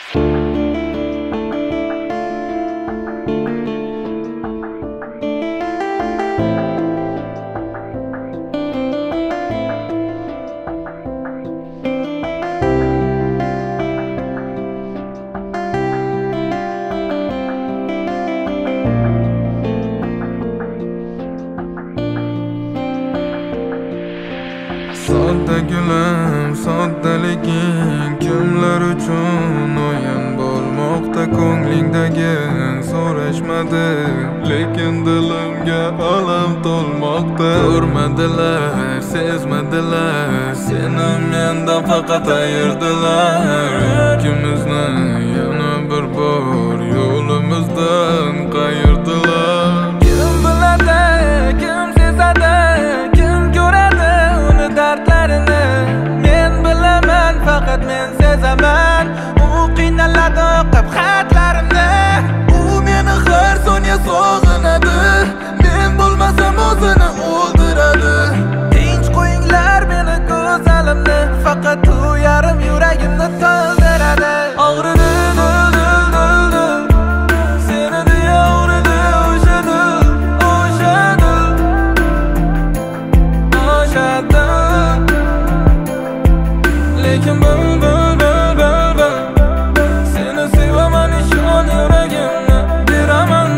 Sodda gulim, soddaliging kimlar uchun o'yin bo'lmoqda ko'nglingdagi so'rashmadi, lekin dilimga alam to'lmoqda. Ko'rmadilar, sezmadilar, seni mendan faqat ayirdilar. Ikkimizni yana bir bor yo'limizdan qayirdilar. Kim biladi, kim sezadi, kim ko'radi uni dardlarini? Men bilaman, faqat men sezaman. U qiynaladi o'qib xatlarimni. U meni har soniya sog'inadi. Men bo'lmasam o'zini o'ldiradi. Tinch qo'yinglar meni go'zalimni, faqat u yarim yuragimni to'ldiradi. Og'ridi lekin bil seni sevaman, ishon yuragimni beraman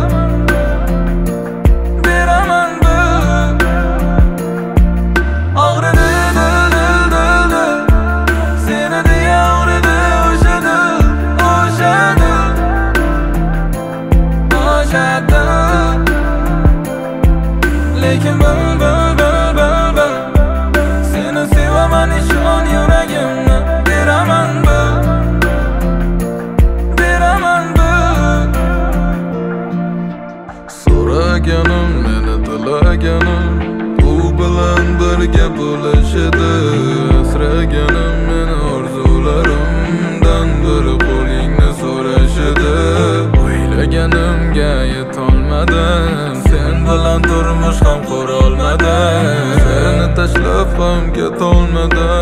og'ridi seni deya og'ridi o'sha lekin bil seni sevaman, ishon yuragimni beraman so'raganim, meni tilaganim u bilan birga bo'lish edi. Asraganim meni orzularimdan biri qo'lingni so'rash edi. O'ylaganimga yetolmadim, sen bilan turmush ham qurolmadim. Seni tashlab ham ketolmadim.